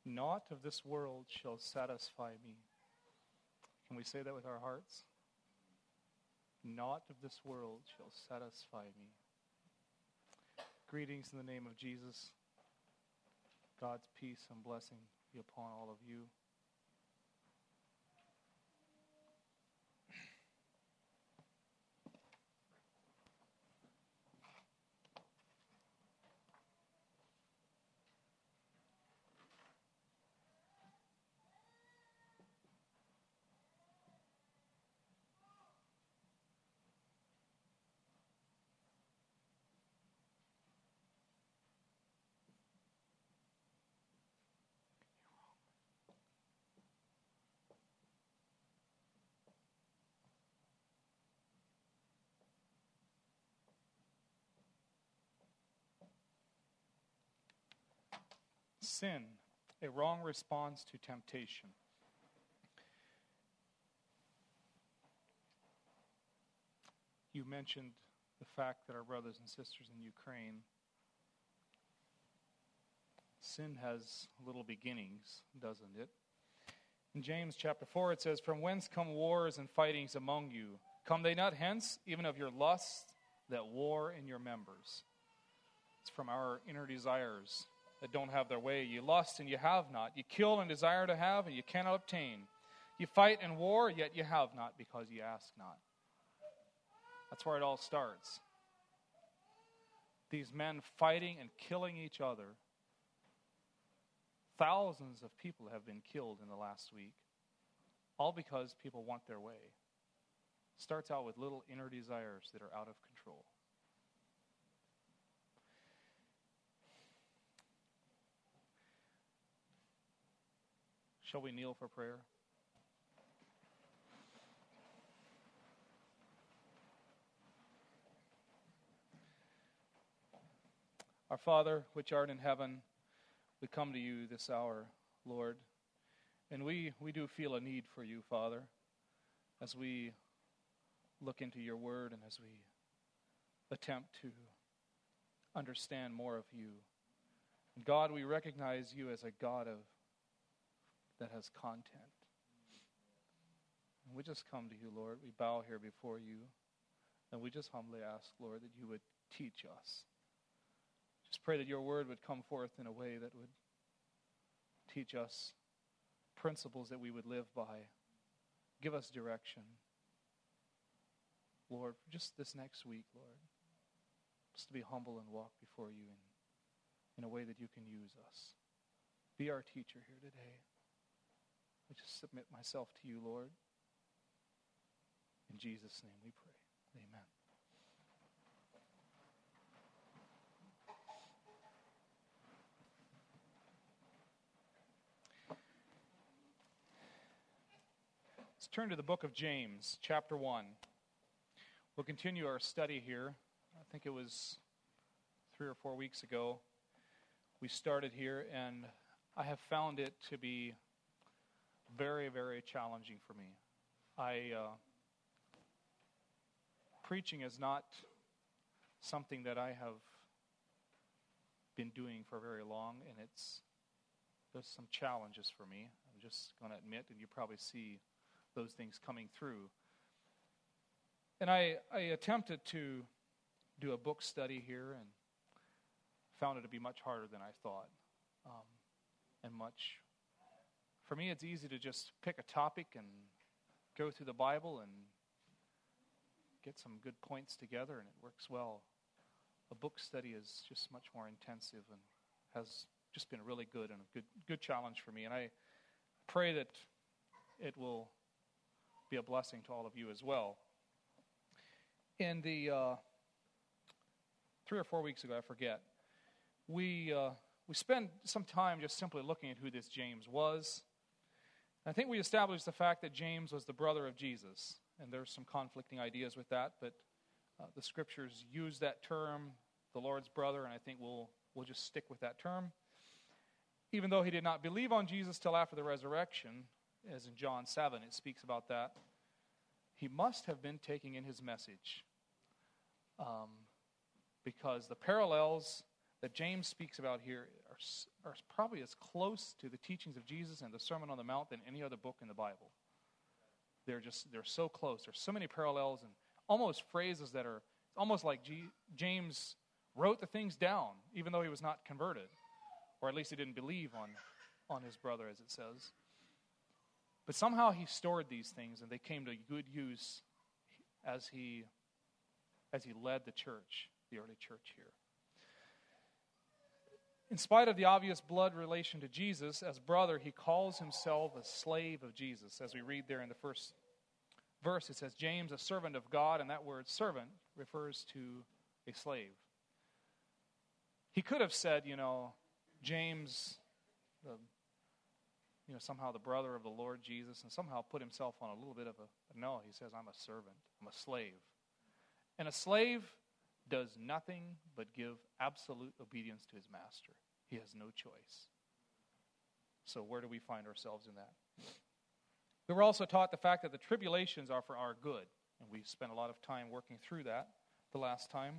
Naught of this world shall satisfy me. Can we say that with our hearts? Naught of this world shall satisfy me. Greetings in the name of Jesus. God's peace and blessing be upon all of you. Sin, a wrong response to temptation. You mentioned the fact that our brothers and sisters in Ukraine, sin has little beginnings, doesn't it? In James chapter 4 it says, "From whence come wars and fightings among you? Come they not hence, even of your lusts that war in your members?" It's from our inner desires that don't have their way. You lust and you have not. You kill and desire to have and you cannot obtain. You fight and war, yet you have not because you ask not. That's where it all starts. These men fighting and killing each other. Thousands of people have been killed in the last week, all because people want their way. It starts out with little inner desires that are out of control. Shall we kneel for prayer? Our Father, which art in heaven, we come to you this hour, Lord, and we do feel a need for you, Father, as we look into your word and as we attempt to understand more of you. And God, we recognize you as a God that has content. And we just come to you, Lord. We bow here before you, and we just humbly ask, Lord, that you would teach us. Just pray that your word would come forth in a way that would teach us principles that we would live by. Give us direction. Lord, for just this next week, Lord, just to be humble and walk before you in a way that you can use us. Be our teacher here today. I just submit myself to you, Lord. In Jesus' name we pray. Amen. Let's turn to the book of James, chapter 1. We'll continue our study here. I think it was 3 or 4 weeks ago we started here, and I have found it to be very, very challenging for me. Preaching is not something that I have been doing for very long, and there's some challenges for me. I'm just going to admit, and you probably see those things coming through. And I attempted to do a book study here and found it to be much harder than I thought, For me, it's easy to just pick a topic and go through the Bible and get some good points together, and it works well. A book study is just much more intensive and has just been really good and a good challenge for me. And I pray that it will be a blessing to all of you as well. In the 3 or 4 weeks ago, I forget, we spent some time just simply looking at who this James was. I think we established the fact that James was the brother of Jesus, and there's some conflicting ideas with that, but the scriptures use that term, the Lord's brother, and I think we'll just stick with that term. Even though he did not believe on Jesus till after the resurrection, as in John 7, it speaks about that, he must have been taking in his message, because the parallels that James speaks about here are probably as close to the teachings of Jesus and the Sermon on the Mount than any other book in the Bible. They're so close. There's so many parallels and almost phrases that are almost like James wrote the things down, even though he was not converted, or at least he didn't believe on his brother, as it says. But somehow he stored these things, and they came to good use as he led the church, the early church here. In spite of the obvious blood relation to Jesus, as brother, he calls himself a slave of Jesus. As we read there in the first verse, it says, James, a servant of God, and that word servant refers to a slave. He could have said, James, somehow the brother of the Lord Jesus, and somehow put himself on a little bit of a, no, he says, I'm a servant, I'm a slave. And a slave does nothing but give absolute obedience to his master. He has no choice. So where do we find ourselves in that? We were also taught the fact that the tribulations are for our good, and we spent a lot of time working through that the last time.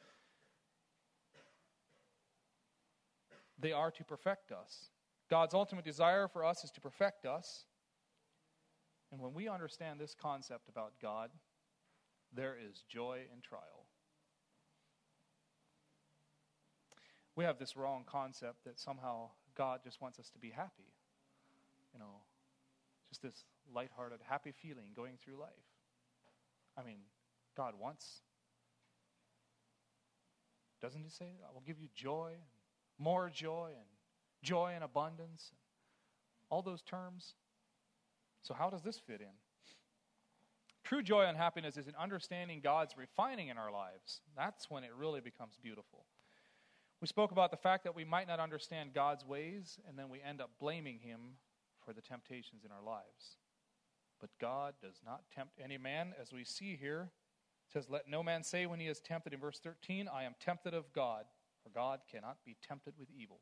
They are to perfect us. God's ultimate desire for us is to perfect us. And when we understand this concept about God, there is joy in trial. We have this wrong concept that somehow God just wants us to be happy. Just this lighthearted, happy feeling going through life. I mean, God wants, doesn't he say, I will give you joy, more joy, and joy in abundance, and all those terms. So how does this fit in? True joy and happiness is in understanding God's refining in our lives. That's when it really becomes beautiful. We spoke about the fact that we might not understand God's ways, and then we end up blaming him for the temptations in our lives. But God does not tempt any man, as we see here. It says, let no man say when he is tempted, in verse 13, I am tempted of God, for God cannot be tempted with evil.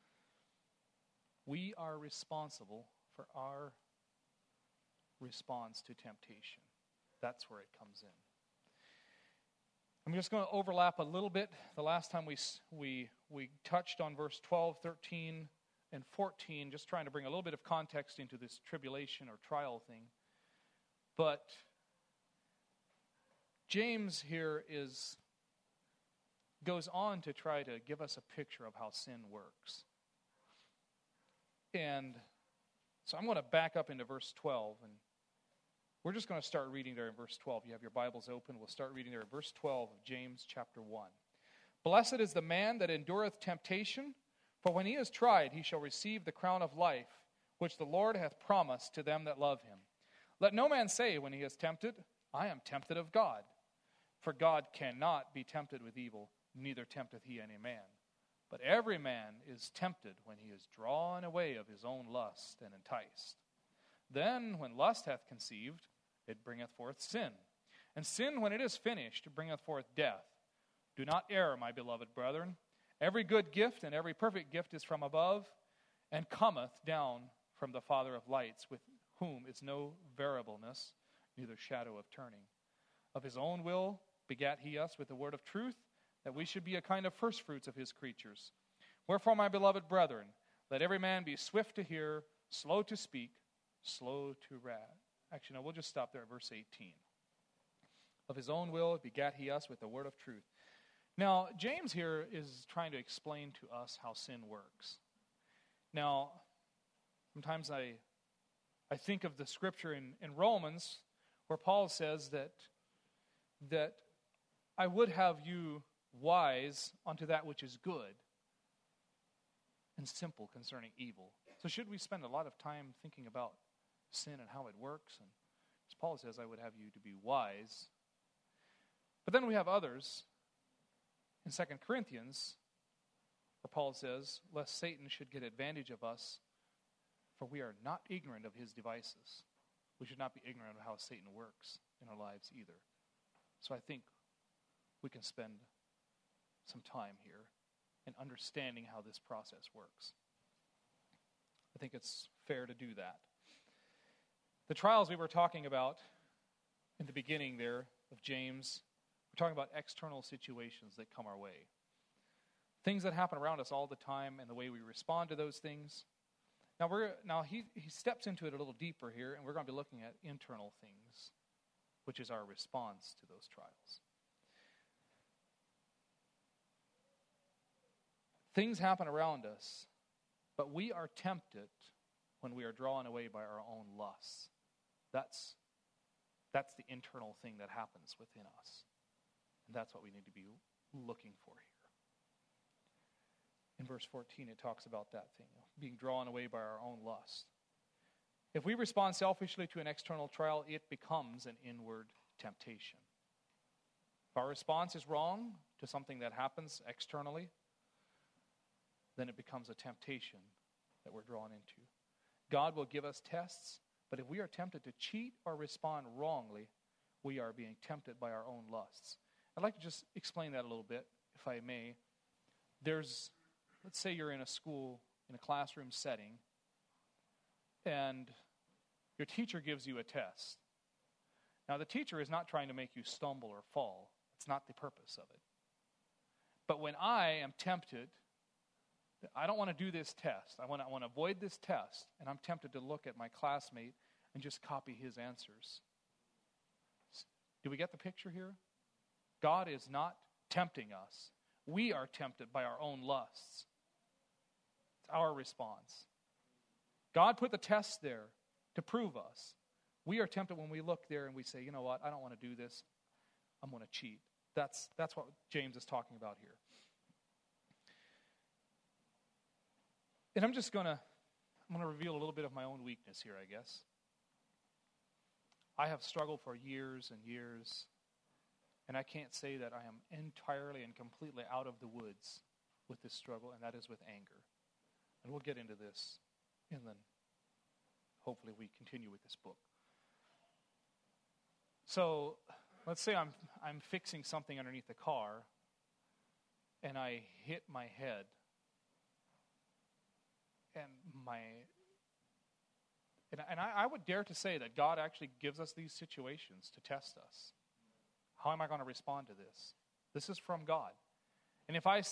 We are responsible for our response to temptation. That's where it comes in. I'm just going to overlap a little bit. The last time we touched on verse 12, 13, and 14, just trying to bring a little bit of context into this tribulation or trial thing. But James here goes on to try to give us a picture of how sin works. And so I'm going to back up into verse 12, and we're just going to start reading there in verse 12. You have your Bibles open. We'll start reading there in verse 12 of James chapter 1. Blessed is the man that endureth temptation, for when he is tried, he shall receive the crown of life, which the Lord hath promised to them that love him. Let no man say when he is tempted, I am tempted of God. For God cannot be tempted with evil, neither tempteth he any man. But every man is tempted when he is drawn away of his own lust and enticed. Then, when lust hath conceived, it bringeth forth sin. And sin, when it is finished, bringeth forth death. Do not err, my beloved brethren. Every good gift and every perfect gift is from above, and cometh down from the Father of lights, with whom is no variableness, neither shadow of turning. Of his own will begat he us with the word of truth, that we should be a kind of firstfruits of his creatures. Wherefore, my beloved brethren, let every man be swift to hear, slow to speak, slow to wrath. Actually, no, we'll just stop there at verse 18. Of his own will begat he us with the word of truth. Now, James here is trying to explain to us how sin works. Now, sometimes I think of the scripture in Romans where Paul says that I would have you wise unto that which is good and simple concerning evil. So should we spend a lot of time thinking about sin and how it works? And as Paul says, I would have you to be wise. But then we have others in 2 Corinthians where Paul says, lest Satan should get advantage of us, for we are not ignorant of his devices. We should not be ignorant of how Satan works in our lives either. So I think we can spend some time here in understanding how this process works. I think it's fair to do that. The trials we were talking about in the beginning there of James, we're talking about external situations that come our way. things that happen around us all the time and the way we respond to those things. Now he steps into it a little deeper here, and we're going to be looking at internal things, which is our response to those trials. Things happen around us, but we are tempted when we are drawn away by our own lusts. That's the internal thing that happens within us. And that's what we need to be looking for here. In verse 14, it talks about that thing, being drawn away by our own lust. If we respond selfishly to an external trial, it becomes an inward temptation. If our response is wrong to something that happens externally, then it becomes a temptation that we're drawn into. God will give us tests, but if we are tempted to cheat or respond wrongly, we are being tempted by our own lusts. I'd like to just explain that a little bit, if I may. Let's say you're in a school, in a classroom setting, and your teacher gives you a test. Now, the teacher is not trying to make you stumble or fall. It's not the purpose of it. But when I am tempted, I don't want to do this test. I want to avoid this test, and I'm tempted to look at my classmate and just copy his answers. Do we get the picture here? God is not tempting us. We are tempted by our own lusts. It's our response. God put the test there to prove us. We are tempted when we look there and we say, you know what, I don't want to do this. I'm going to cheat. That's what James is talking about here. And I'm going to reveal a little bit of my own weakness here, I guess. I have struggled for years and years, and I can't say that I am entirely and completely out of the woods with this struggle, and that is with anger. And we'll get into this, and then hopefully we continue with this book. So let's say I'm fixing something underneath the car, and I hit my head, and I would dare to say that God actually gives us these situations to test us. How am I going to respond to this? This is from God. And if I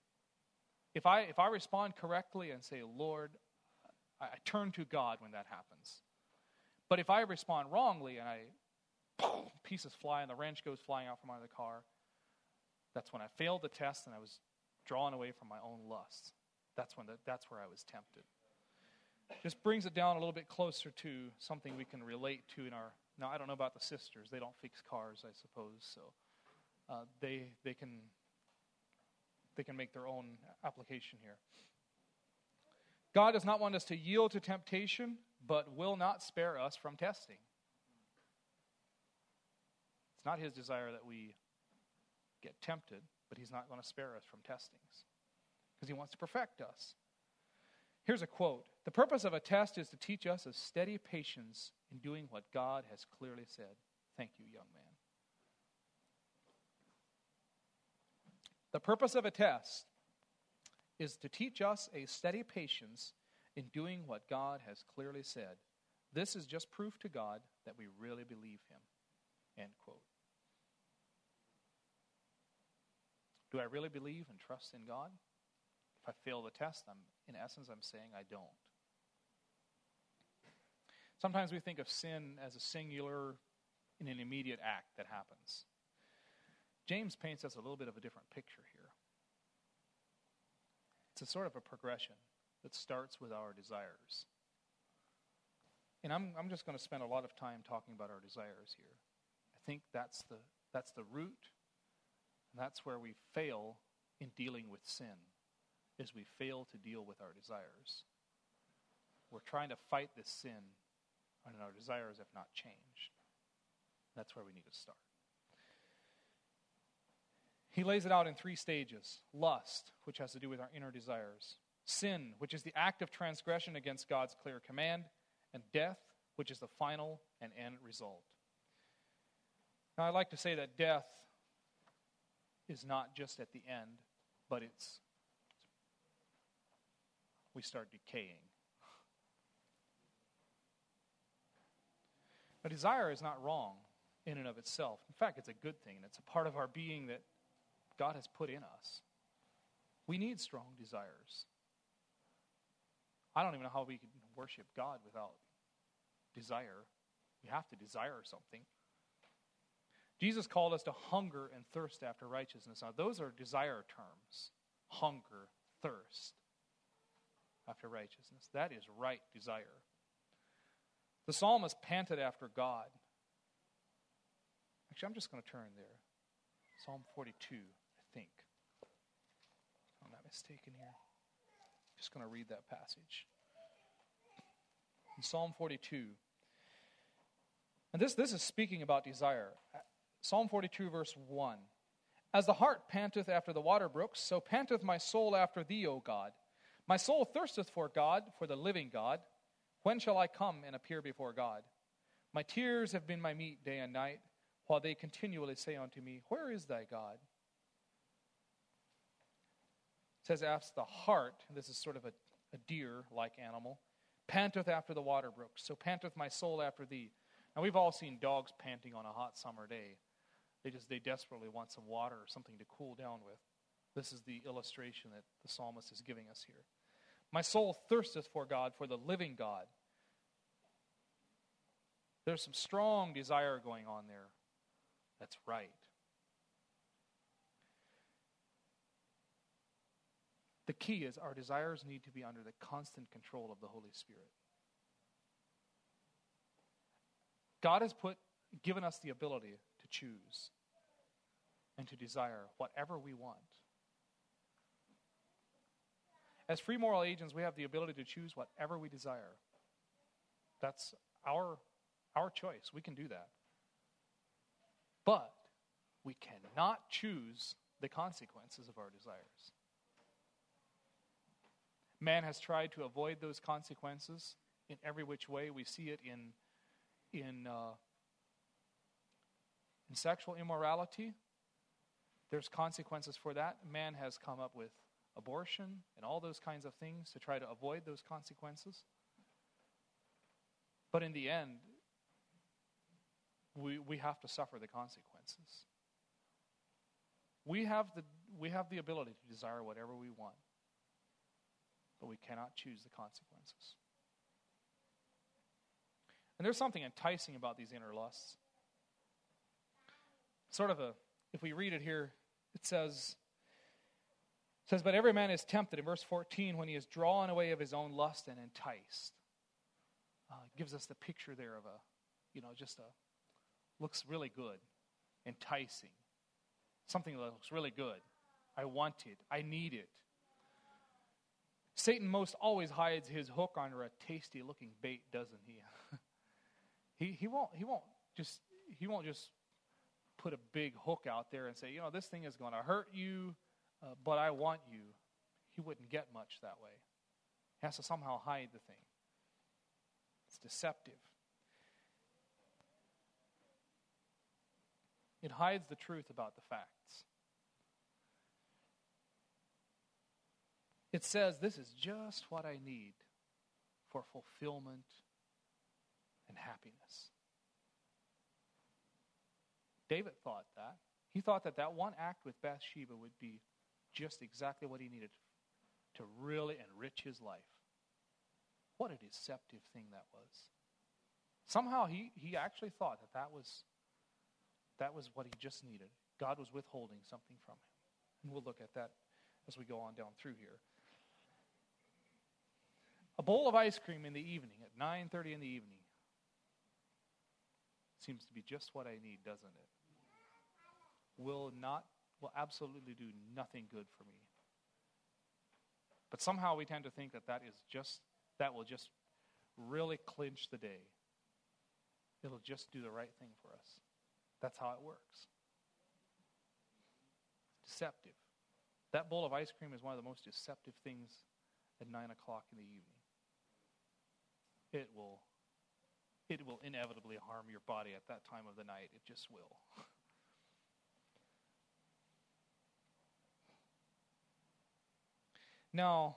respond correctly and say, Lord, I turn to God when that happens. But if I respond wrongly and pieces fly and the wrench goes flying out from under the car, that's when I failed the test and I was drawn away from my own lusts. That's where I was tempted. Just brings it down a little bit closer to something we can relate to in our. Now, I don't know about the sisters; they don't fix cars, I suppose. So they can make their own application here. God does not want us to yield to temptation, but will not spare us from testing. It's not His desire that we get tempted, but He's not going to spare us from testings because He wants to perfect us. Here's a quote. The purpose of a test is to teach us a steady patience in doing what God has clearly said. Thank you, young man. The purpose of a test is to teach us a steady patience in doing what God has clearly said. This is just proof to God that we really believe Him. End quote. Do I really believe and trust in God? If I fail the test, in essence, I'm saying I don't. Sometimes we think of sin as a singular, in an immediate act that happens. James paints us a little bit of a different picture here. It's a sort of a progression that starts with our desires. And I'm just going to spend a lot of time talking about our desires here. I think that's the root, and that's where we fail in dealing with sin, is we fail to deal with our desires. We're trying to fight this sin, and our desires have not changed. That's where we need to start. He lays it out in 3 stages. Lust, which has to do with our inner desires. Sin, which is the act of transgression against God's clear command. And death, which is the final and end result. Now, I'd like to say that death is not just at the end, but we start decaying. A desire is not wrong in and of itself. In fact, it's a good thing, and it's a part of our being that God has put in us. We need strong desires. I don't even know how we can worship God without desire. We have to desire something. Jesus called us to hunger and thirst after righteousness. Now, those are desire terms. Hunger, thirst after righteousness. That is right desire. The psalmist panted after God. Actually, I'm just going to turn there. Psalm 42, I think. If I'm not mistaken here. Just going to read that passage. In Psalm 42. And this is speaking about desire. Psalm 42, verse 1. As the hart panteth after the water brooks, so panteth my soul after thee, O God. My soul thirsteth for God, for the living God. When shall I come and appear before God? My tears have been my meat day and night, while they continually say unto me, Where is thy God? It says, as the hart, and this is sort of a deer-like animal, panteth after the water brooks, so panteth my soul after thee. Now, we've all seen dogs panting on a hot summer day. They desperately want some water or something to cool down with. This is the illustration that the psalmist is giving us here. My soul thirsteth for God, for the living God. There's some strong desire going on there. That's right. The key is our desires need to be under the constant control of the Holy Spirit. God has given us the ability to choose and to desire whatever we want. As free moral agents, we have the ability to choose whatever we desire. That's our choice. We can do that. But we cannot choose the consequences of our desires. Man has tried to avoid those consequences in every which way. We see it in sexual immorality. There's consequences for that. Man has come up with abortion and all those kinds of things to try to avoid those consequences. But in the end, we have to suffer the consequences. We have the ability to desire whatever we want, but we cannot choose the consequences. And there's something enticing about these inner lusts. If we read it here, it says, but every man is tempted, in verse 14, when he is drawn away of his own lust and enticed. It gives us the picture there of looks really good, enticing. Something that looks really good. I want it. I need it. Satan most always hides his hook under a tasty-looking bait, doesn't he? He won't just put a big hook out there and say, this thing is going to hurt you, but I want you. He wouldn't get much that way. He has to somehow hide the thing. It's deceptive. It hides the truth about the facts. It says, this is just what I need for fulfillment and happiness. David thought that. He thought that one act with Bathsheba would be just exactly what he needed to really enrich his life. What a deceptive thing that was. Somehow he actually thought that was what he just needed. God was withholding something from him. And we'll look at that as we go on down through here. A bowl of ice cream in the evening, at 9:30 in the evening, seems to be just what I need, doesn't it? Will absolutely do nothing good for me. But somehow we tend to think that will just really clinch the day. It'll just do the right thing for us. That's how it works. Deceptive. That bowl of ice cream is one of the most deceptive things at 9 o'clock in the evening. It will inevitably harm your body at that time of the night. It just will. Now,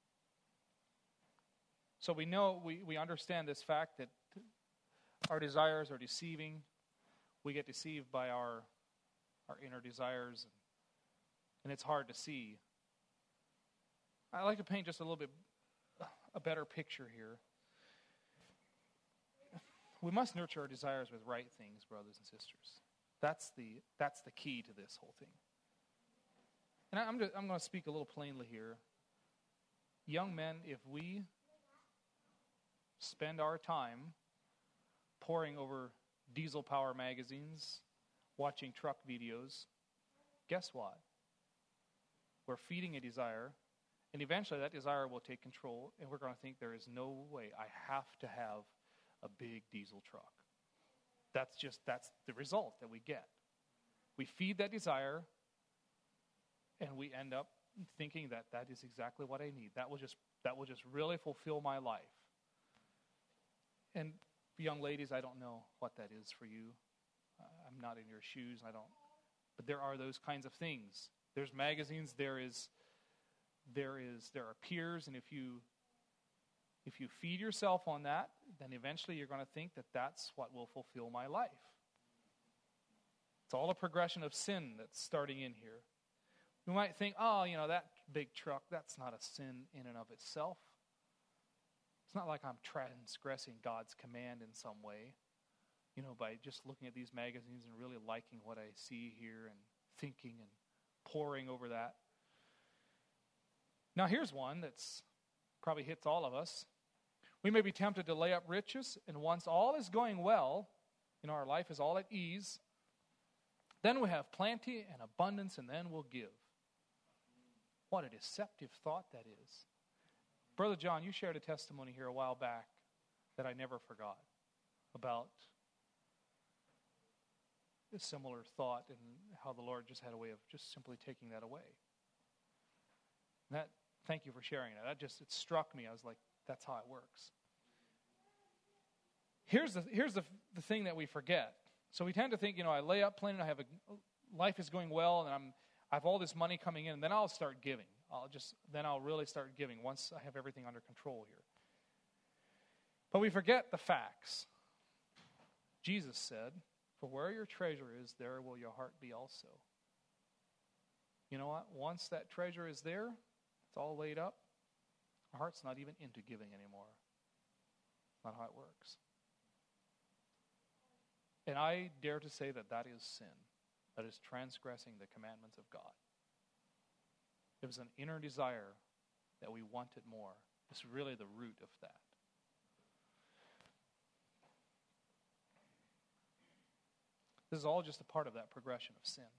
so we understand this fact that our desires are deceiving. We get deceived by our inner desires, and it's hard to see I like to paint just a little bit a better picture here. We must nurture our desires with right things, brothers and sisters. That's the key to this whole thing. And I'm going to speak a little plainly here. Young men, if we spend our time poring over diesel power magazines, watching truck videos, guess what? We're feeding a desire, and eventually that desire will take control, and we're going to think there is no way I have to have a big diesel truck. That's the result that we get. We feed that desire, and we end up thinking that is exactly what I need. That will just really fulfill my life. And young ladies, I don't know what that is for you. I'm not in your shoes. But there are those kinds of things. There's magazines. There are peers, and if you feed yourself on that, then eventually you're going to think that that's what will fulfill my life. It's all a progression of sin that's starting in here. We might think, that big truck, that's not a sin in and of itself. It's not like I'm transgressing God's command in some way, by just looking at these magazines and really liking what I see here and thinking and poring over that. Now here's one that's probably hits all of us. We may be tempted to lay up riches, and once all is going well, our life is all at ease, then we have plenty and abundance, and then we'll give. What a deceptive thought that is. Brother John, you shared a testimony here a while back that I never forgot about a similar thought and how the Lord just had a way of just simply taking that away. Thank you for sharing that. It struck me. I was like, that's how it works. Here's the thing that we forget. So we tend to think, I lay up plenty, life is going well, and I have all this money coming in, and then I'll start giving. I'll really start giving once I have everything under control here. But we forget the facts. Jesus said, "For where your treasure is, there will your heart be also." You know what? Once that treasure is there, it's all laid up, our heart's not even into giving anymore. Not how it works. And I dare to say that is sin. That is transgressing the commandments of God. It was an inner desire that we wanted more. It's really the root of that. This is all just a part of that progression of sin.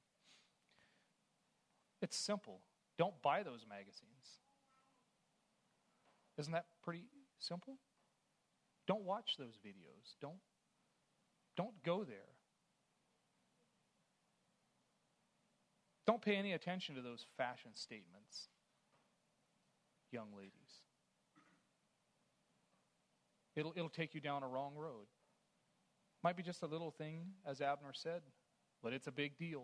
It's simple. Don't buy those magazines. Isn't that pretty simple? Don't watch those videos. Don't go there. Don't pay any attention to those fashion statements, young ladies. It'll take you down a wrong road. Might be just a little thing, as Abner said, but it's a big deal.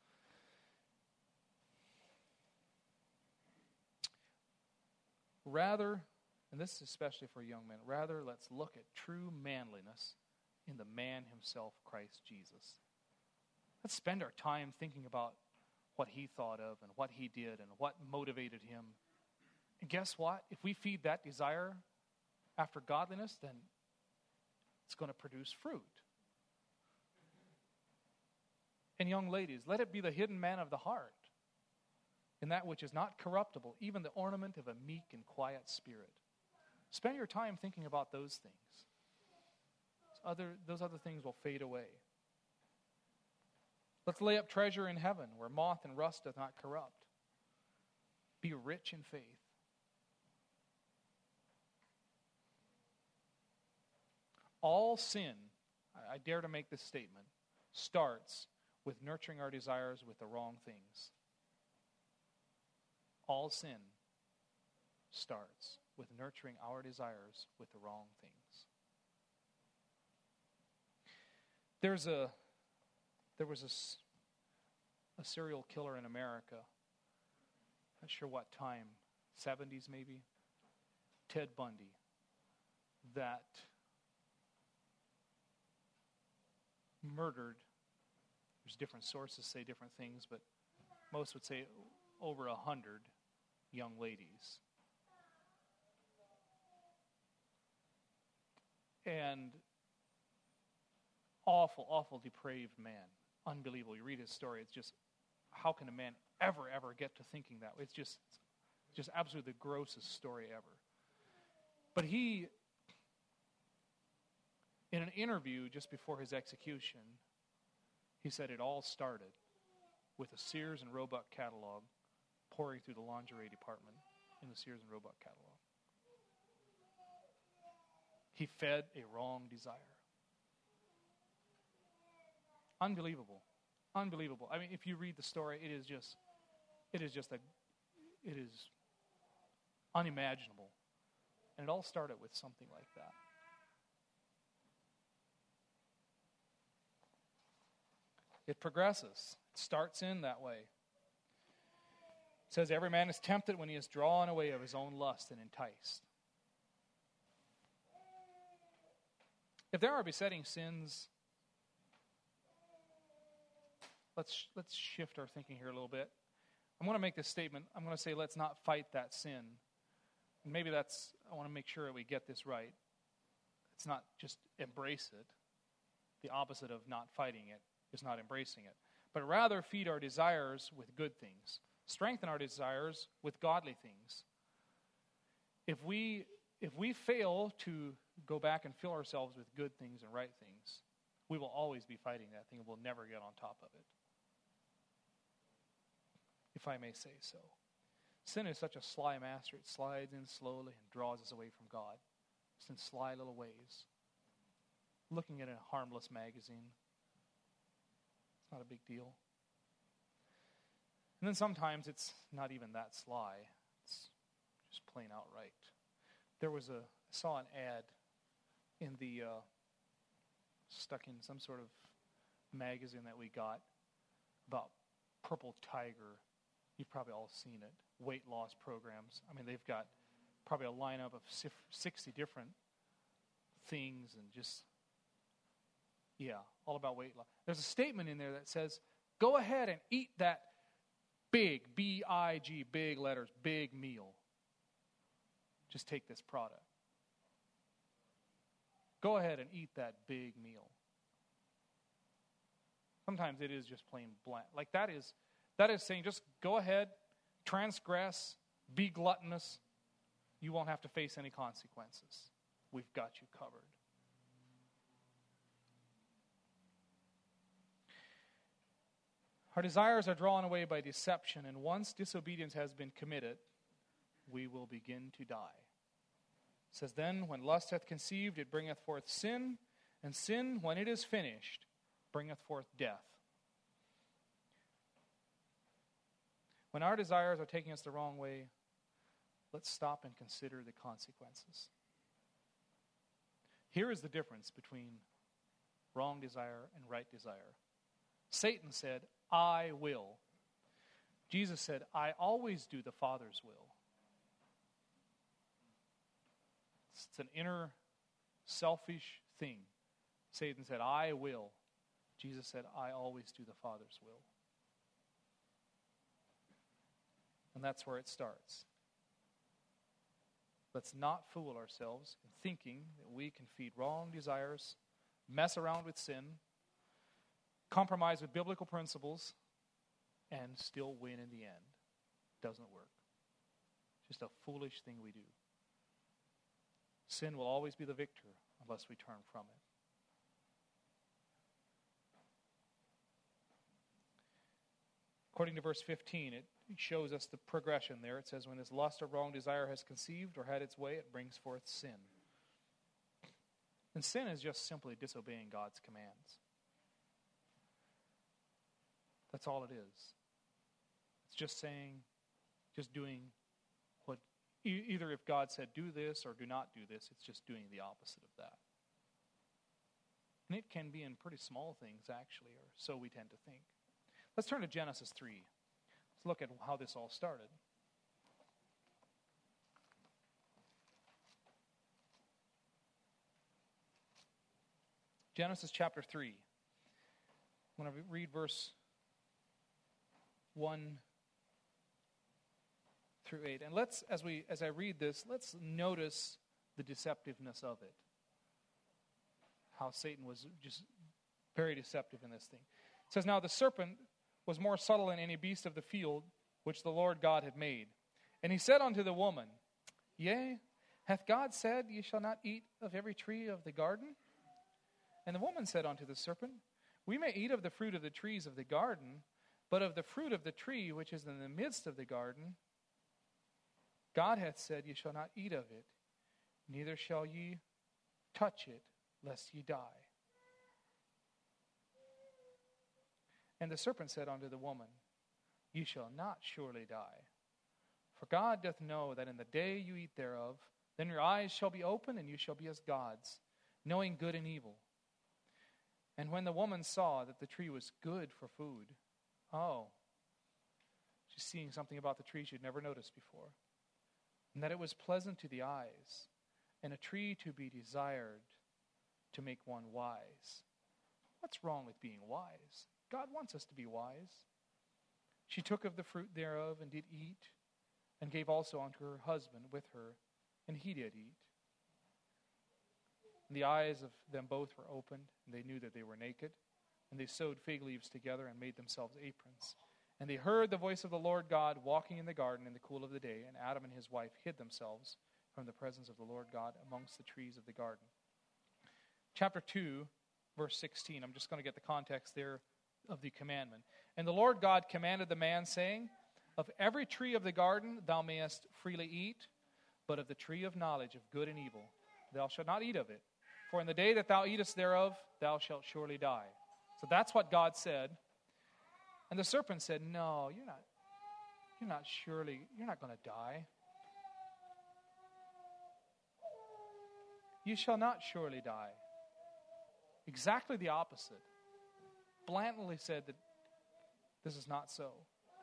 Rather, and this is especially for young men, rather let's look at true manliness in the man himself, Christ Jesus. Let's spend our time thinking about what he thought of and what he did and what motivated him. And guess what? If we feed that desire after godliness, then it's going to produce fruit. And young ladies, let it be the hidden man of the heart, in that which is not corruptible, even the ornament of a meek and quiet spirit. Spend your time thinking about those things. Those other things will fade away. Let's lay up treasure in heaven, where moth and rust doth not corrupt. Be rich in faith. All sin, I dare to make this statement, starts with nurturing our desires with the wrong things. All sin starts with nurturing our desires with the wrong things. There was a serial killer in America, not sure what time, 70s maybe, Ted Bundy, that murdered, there's different sources say different things, but most would say over 100 young ladies and awful, depraved man. Unbelievable. You read his story, it's just, how can a man ever get to thinking that way? It's just absolutely the grossest story ever. But he, in an interview just before his execution, he said it all started with a Sears and Roebuck catalog pouring through the lingerie department in the Sears and Roebuck catalog. He fed a wrong desire. Unbelievable. Unbelievable. I mean, if you read the story, it is unimaginable. And it all started with something like that. It progresses. It starts in that way. It says, every man is tempted when he is drawn away of his own lust and enticed. If there are besetting sins, let's shift our thinking here a little bit. I'm going to make this statement. I'm going to say, let's not fight that sin. And maybe I want to make sure that we get this right. It's not just embrace it. The opposite of not fighting it is not embracing it. But rather feed our desires with good things. Strengthen our desires with godly things. If we fail to go back and fill ourselves with good things and right things, we will always be fighting that thing and we'll never get on top of it. If I may say so. Sin is such a sly master. It slides in slowly and draws us away from God. Just in sly little ways. Looking at a harmless magazine. It's not a big deal. And then sometimes it's not even that sly. It's just plain outright. I saw an ad in the, stuck in some sort of magazine that we got about Purple Tiger. You've probably all seen it. Weight loss programs. I mean, they've got probably a lineup of 60 different things and just, all about weight loss. There's a statement in there that says, go ahead and eat that big, B-I-G, big letters, big meal. Just take this product. Go ahead and eat that big meal. Sometimes it is just plain bland. Like that is saying just go ahead, transgress, be gluttonous. You won't have to face any consequences. We've got you covered. Our desires are drawn away by deception, and once disobedience has been committed, we will begin to die. It says, then, when lust hath conceived, it bringeth forth sin, and sin, when it is finished, bringeth forth death. When our desires are taking us the wrong way, let's stop and consider the consequences. Here is the difference between wrong desire and right desire. Satan said, I will. Jesus said, I always do the Father's will. It's an inner selfish thing. Satan said, I will. Jesus said, I always do the Father's will. And that's where it starts. Let's not fool ourselves in thinking that we can feed wrong desires, mess around with sin, compromise with biblical principles, and still win in the end. Doesn't work. Just a foolish thing we do. Sin will always be the victor unless we turn from it. According to verse 15, it shows us the progression there. It says, when this lust or wrong desire has conceived or had its way, it brings forth sin. And sin is just simply disobeying God's commands. That's all it is. It's just saying, just doing what, either if God said do this or do not do this, it's just doing the opposite of that. And it can be in pretty small things, actually, or so we tend to think. Let's turn to Genesis 3. Let's look at how this all started. Genesis chapter 3. I'm going to read verse 1 through 8. And as I read this, let's notice the deceptiveness of it. how Satan was just very deceptive in this thing. It says, now the serpent was more subtle than any beast of the field which the Lord God had made. And he said unto the woman, Yea, hath God said, Ye shall not eat of every tree of the garden? And the woman said unto the serpent, We may eat of the fruit of the trees of the garden, but of the fruit of the tree which is in the midst of the garden, God hath said, Ye shall not eat of it, neither shall ye touch it, lest ye die. And the serpent said unto the woman, Ye shall not surely die. For God doth know that in the day you eat thereof, then your eyes shall be opened, and you shall be as gods, knowing good and evil. And when the woman saw that the tree was good for food, she's seeing something about the tree she'd never noticed before, and that it was pleasant to the eyes, and a tree to be desired to make one wise. What's wrong with being wise? God wants us to be wise. She took of the fruit thereof, and did eat, and gave also unto her husband with her, and he did eat. And the eyes of them both were opened, and they knew that they were naked. And they sewed fig leaves together and made themselves aprons. And they heard the voice of the Lord God walking in the garden in the cool of the day, and Adam and his wife hid themselves from the presence of the Lord God amongst the trees of the garden. Chapter 2, verse 16. I'm just going to get the context there of the commandment. And the Lord God commanded the man, saying, Of every tree of the garden thou mayest freely eat, but of the tree of knowledge of good and evil thou shalt not eat of it. For in the day that thou eatest thereof, thou shalt surely die. So that's what God said. And the serpent said, No, you're not going to die. You shall not surely die. Exactly the opposite. Blatantly said that this is not so.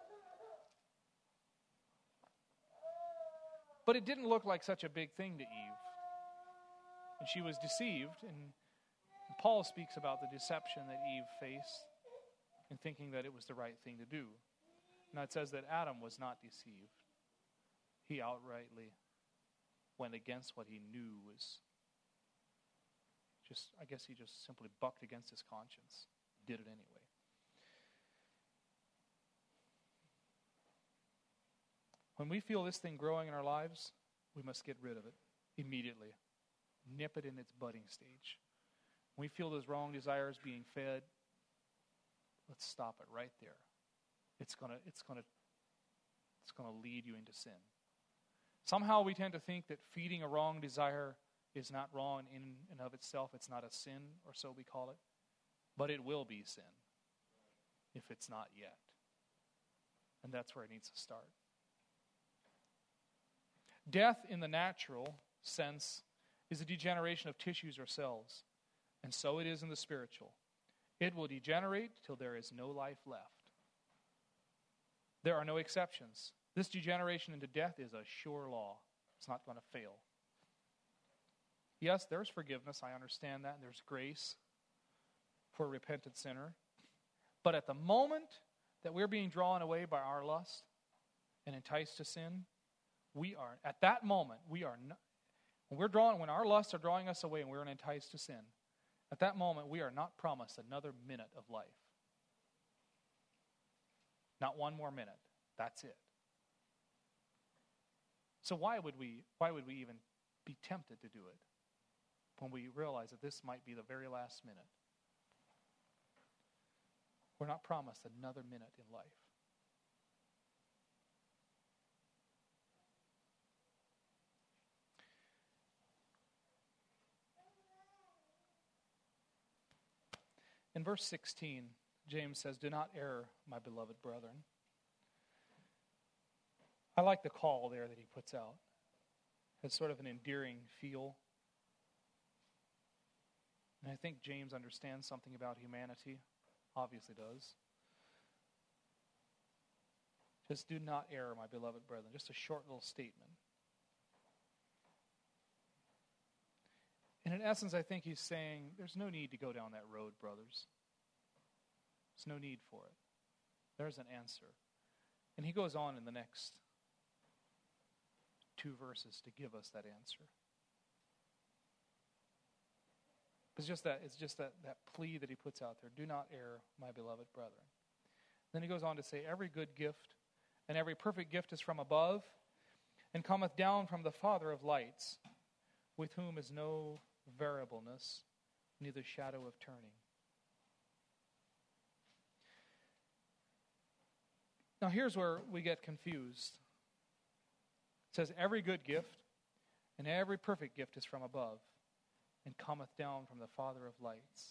But it didn't look like such a big thing to Eve. And she was deceived, and Paul speaks about the deception that Eve faced in thinking that it was the right thing to do. Now it says that Adam was not deceived. He outrightly went against what he knew was I guess he just simply bucked against his conscience, did it anyway. When we feel this thing growing in our lives, we must get rid of it immediately. Nip it in its budding stage. When we feel those wrong desires being fed, let's stop it right there. It's going to lead you into sin. Somehow we tend to think that feeding a wrong desire is not wrong in and of itself. It's not a sin, or so we call it. But it will be sin if it's not yet. And that's where it needs to start. Death in the natural sense is a degeneration of tissues or cells. And so it is in the spiritual. It will degenerate till there is no life left. There are no exceptions. This degeneration into death is a sure law. It's not going to fail. Yes, there's forgiveness. I understand that. There's grace for a repentant sinner. But at the moment that we're being drawn away by our lust and enticed to sin, when our lusts are drawing us away and we're enticed to sin, at that moment we are not promised another minute of life. Not one more minute. That's it. So why would we even be tempted to do it when we realize that this might be the very last minute? We're not promised another minute in life. In verse 16, James says, Do not err, my beloved brethren. I like the call there that he puts out. It's sort of an endearing feel. And I think James understands something about humanity. Obviously does. Just do not err, my beloved brethren. Just a short little statement. And in essence, I think he's saying, there's no need to go down that road, brothers. There's no need for it. There's an answer. And he goes on in the next 2 verses to give us that answer. It's just that plea that he puts out there. Do not err, my beloved brethren. Then he goes on to say, every good gift and every perfect gift is from above, and cometh down from the Father of lights, with whom is no variableness, neither shadow of turning. Now here's where we get confused. It says, every good gift and every perfect gift is from above, and cometh down from the Father of lights.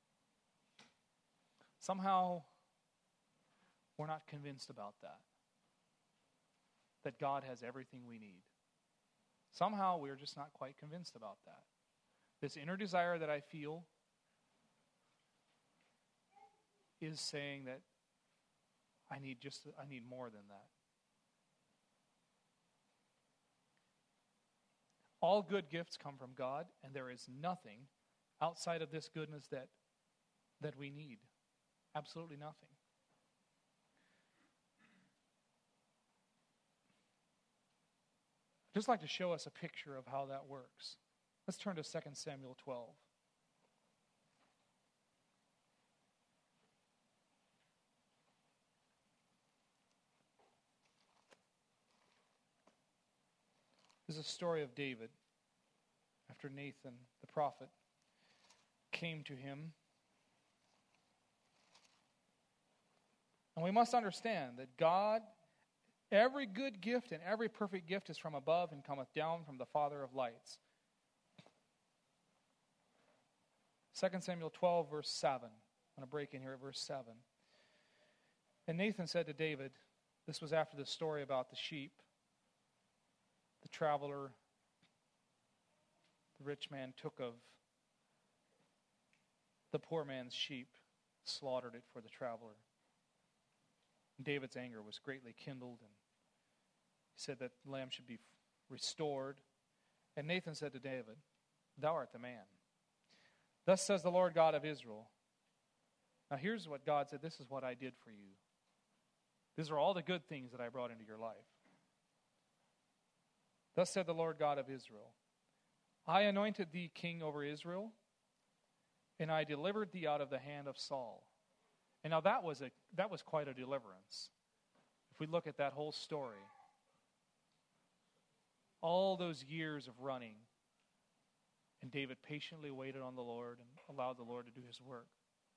Somehow, we're not convinced about that. That God has everything we need. Somehow, we're just not quite convinced about that. This inner desire that I feel is saying that I need more than that. All good gifts come from God, and there is nothing outside of this goodness that we need. Absolutely nothing. I'd just like to show us a picture of how that works. Let's turn to 2 Samuel 12. This is a story of David after Nathan, the prophet, came to him. And we must understand that God, every good gift and every perfect gift is from above and cometh down from the Father of lights. 2 Samuel 12, verse 7. I'm going to break in here at verse 7. And Nathan said to David, this was after the story about the sheep, the traveler, the rich man took of the poor man's sheep, slaughtered it for the traveler. And David's anger was greatly kindled, and he said that the lamb should be restored. And Nathan said to David, thou art the man. Thus says the Lord God of Israel. Now here's what God said, this is what I did for you. These are all the good things that I brought into your life. Thus said the Lord God of Israel, I anointed thee king over Israel, and I delivered thee out of the hand of Saul. And now that was quite a deliverance. If we look at that whole story, all those years of running, and David patiently waited on the Lord and allowed the Lord to do his work.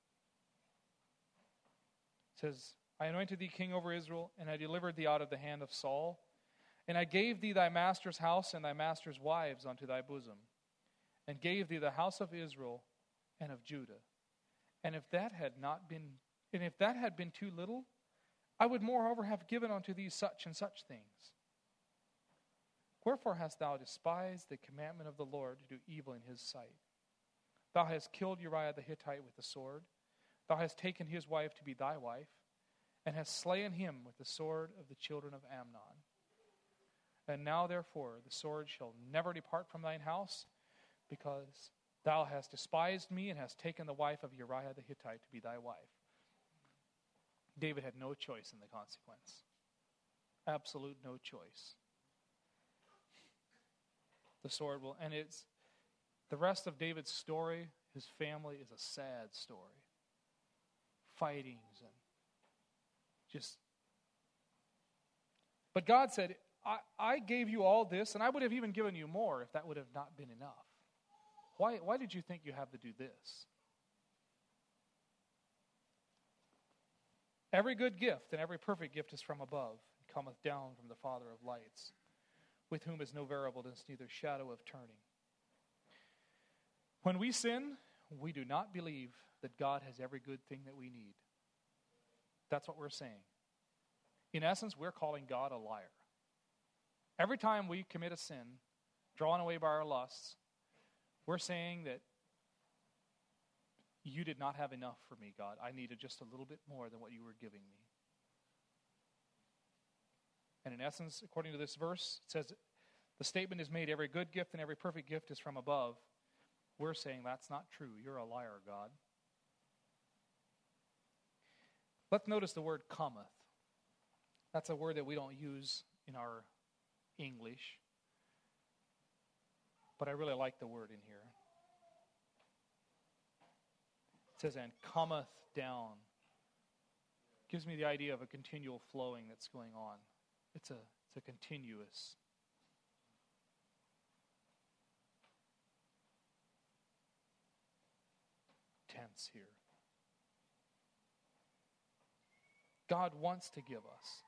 It says, I anointed thee king over Israel, and I delivered thee out of the hand of Saul. And I gave thee thy master's house and thy master's wives unto thy bosom, and gave thee the house of Israel and of Judah. And if that had been too little, I would moreover have given unto thee such and such things. Wherefore hast thou despised the commandment of the Lord to do evil in his sight? Thou hast killed Uriah the Hittite with the sword. Thou hast taken his wife to be thy wife, and hast slain him with the sword of the children of Amnon. And now, therefore, the sword shall never depart from thine house, because thou hast despised me and hast taken the wife of Uriah the Hittite to be thy wife. David had no choice in the consequence. Absolute no choice. The sword will, and it's the rest of David's story, his family is a sad story. Fightings and just. But God said, I gave you all this, and I would have even given you more if that would have not been enough. Why did you think you have to do this? Every good gift and every perfect gift is from above, and cometh down from the Father of lights, with whom is no variableness, neither shadow of turning. When we sin, we do not believe that God has every good thing that we need. That's what we're saying. In essence, we're calling God a liar. Every time we commit a sin, drawn away by our lusts, we're saying that you did not have enough for me, God. I needed just a little bit more than what you were giving me. And in essence, according to this verse, it says the statement is made, every good gift and every perfect gift is from above. We're saying that's not true. You're a liar, God. Let's notice the word cometh. That's a word that we don't use in our English, but I really like the word in here. says, and cometh down. Gives me the idea of a continual flowing that's going on. It's a continuous. Tense here. God wants to give us.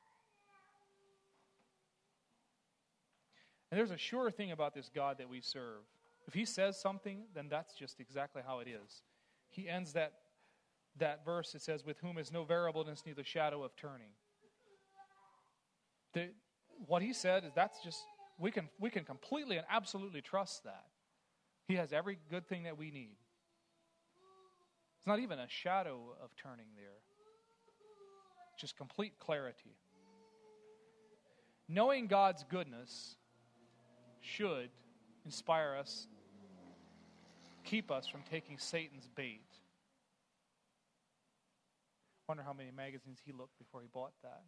And there's a sure thing about this God that we serve. If he says something, then that's just exactly how it is. He ends that verse, it says, with whom is no variableness, neither shadow of turning. What he said is that's just, we can completely and absolutely trust that. He has every good thing that we need. It's not even a shadow of turning there. Just complete clarity. Knowing God's goodness should inspire us, keep us from taking Satan's bait. Wonder how many magazines he looked before he bought that.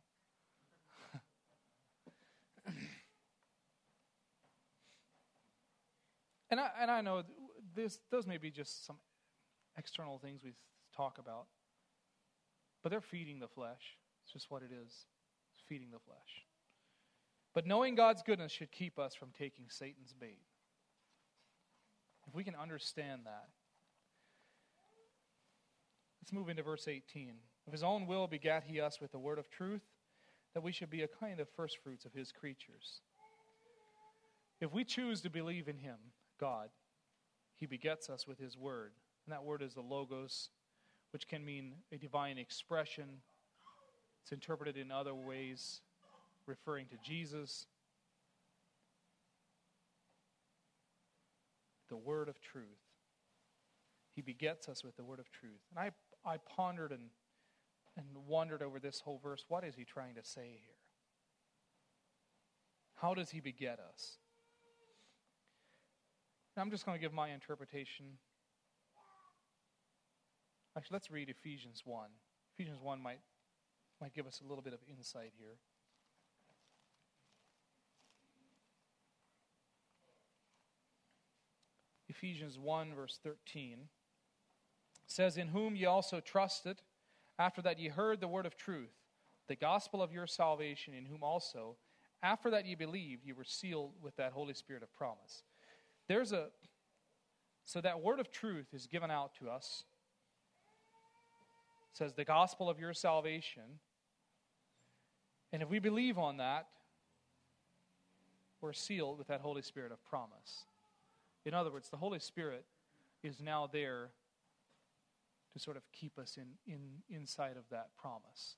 and I know those may be just some external things we talk about, but they're feeding the flesh. It's just what it is. It's feeding the flesh. But knowing God's goodness should keep us from taking Satan's bait. If we can understand that. Let's move into verse 18. Of his own will begat he us with the word of truth, that we should be a kind of firstfruits of his creatures. If we choose to believe in him, God, he begets us with his word. And that word is the logos, which can mean a divine expression. It's interpreted in other ways, referring to Jesus. The word of truth. He begets us with the word of truth. And I pondered and wondered over this whole verse. What is he trying to say here? How does he beget us? Now, I'm just going to give my interpretation. Actually, let's read Ephesians 1. Ephesians 1 might give us a little bit of insight here. Ephesians 1, verse 13 says, in whom ye also trusted, after that ye heard the word of truth, the gospel of your salvation, in whom also, after that ye believed, ye were sealed with that Holy Spirit of promise. So that word of truth is given out to us. It says the gospel of your salvation. And if we believe on that, we're sealed with that Holy Spirit of promise. In other words, the Holy Spirit is now there to sort of keep us inside of that promise.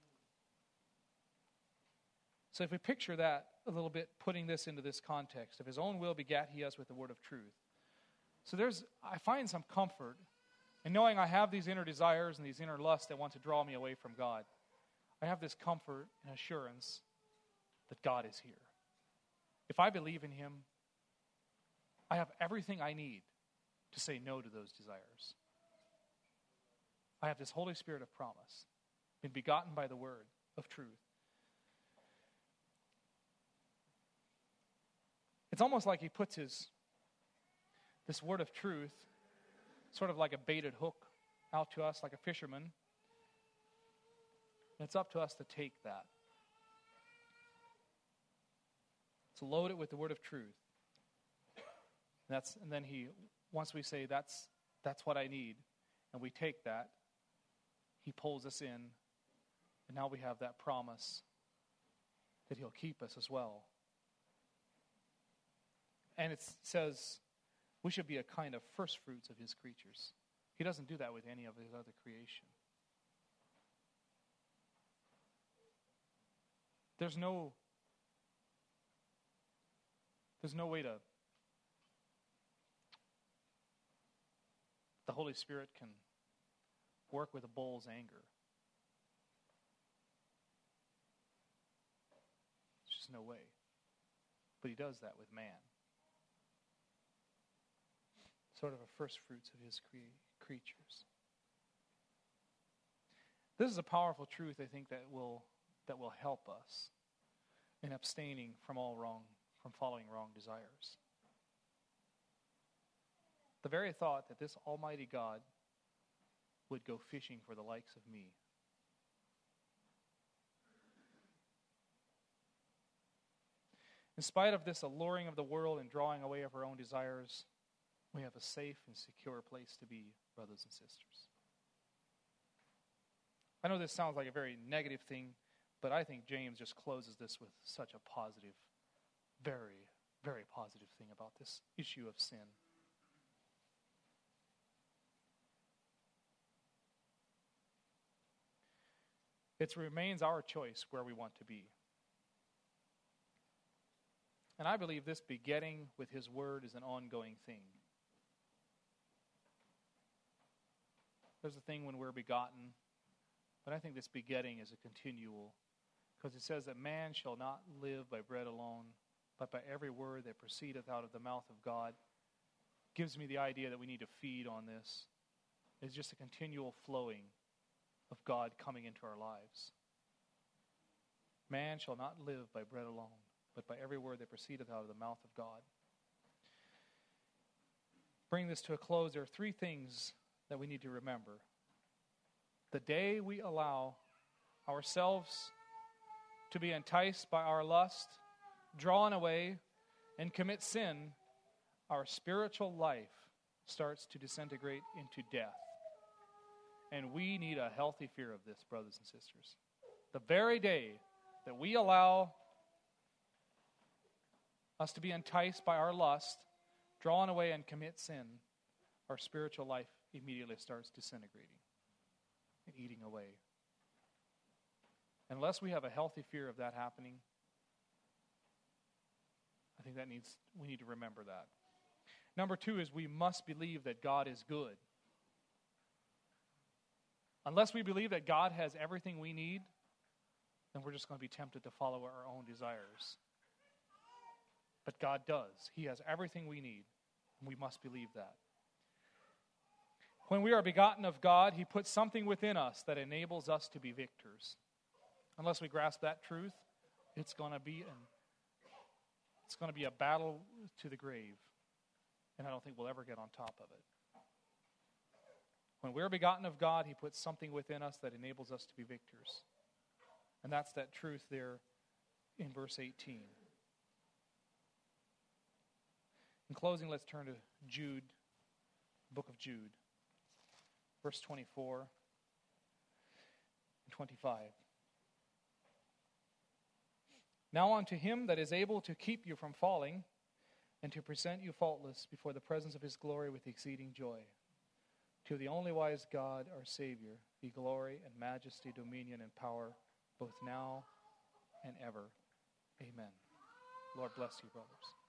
So if we picture that a little bit, putting this into this context, of his own will begat he us with the word of truth. So I find some comfort in knowing I have these inner desires and these inner lusts that want to draw me away from God. I have this comfort and assurance that God is here. If I believe in him, I have everything I need to say no to those desires. I have this Holy Spirit of promise, been begotten by the word of truth. It's almost like he puts this word of truth sort of like a baited hook out to us, like a fisherman. And it's up to us to take that. To load it with the word of truth. And then once we say that's what I need, and we take that, he pulls us in, and now we have that promise that he'll keep us as well. And it says we should be a kind of first fruits of his creatures. He doesn't do that with any of his other creation. There's no way to... The Holy Spirit can work with a bull's anger. There's just no way. But he does that with man. Sort of a first fruits of his creatures. This is a powerful truth, I think, that will help us in abstaining from following wrong desires. The very thought that this Almighty God would go fishing for the likes of me. In spite of this alluring of the world and drawing away of our own desires, we have a safe and secure place to be, brothers and sisters. I know this sounds like a very negative thing, but I think James just closes this with such a positive, very, very positive thing about this issue of sin. It remains our choice where we want to be. And I believe this begetting with His Word is an ongoing thing. There's a thing when we're begotten, but I think this begetting is a continual, because it says that man shall not live by bread alone, but by every word that proceedeth out of the mouth of God. Gives me the idea that we need to feed on this. It's just a continual flowing of God coming into our lives. Man shall not live by bread alone, but by every word that proceedeth out of the mouth of God. Bring this to a close. There are three things that we need to remember. The day we allow ourselves to be enticed by our lust, drawn away, and commit sin, our spiritual life starts to disintegrate into death. And we need a healthy fear of this, brothers and sisters. The very day that we allow us to be enticed by our lust, drawn away, and commit sin, our spiritual life immediately starts disintegrating and eating away. Unless we have a healthy fear of that happening, I think we need to remember that. Number two is we must believe that God is good. Unless we believe that God has everything we need, then we're just going to be tempted to follow our own desires. But God does. He has everything we need, and we must believe that. When we are begotten of God, He puts something within us that enables us to be victors. Unless we grasp that truth, it's going to be a battle to the grave, and I don't think we'll ever get on top of it. When we're begotten of God, He puts something within us that enables us to be victors. And that's that truth there in verse 18. In closing, let's turn to Jude, book of Jude, verse 24 and 25. Now unto Him that is able to keep you from falling, and to present you faultless before the presence of His glory with exceeding joy. To the only wise God, our Savior, be glory and majesty, dominion and power, both now and ever. Amen. Lord bless you, brothers.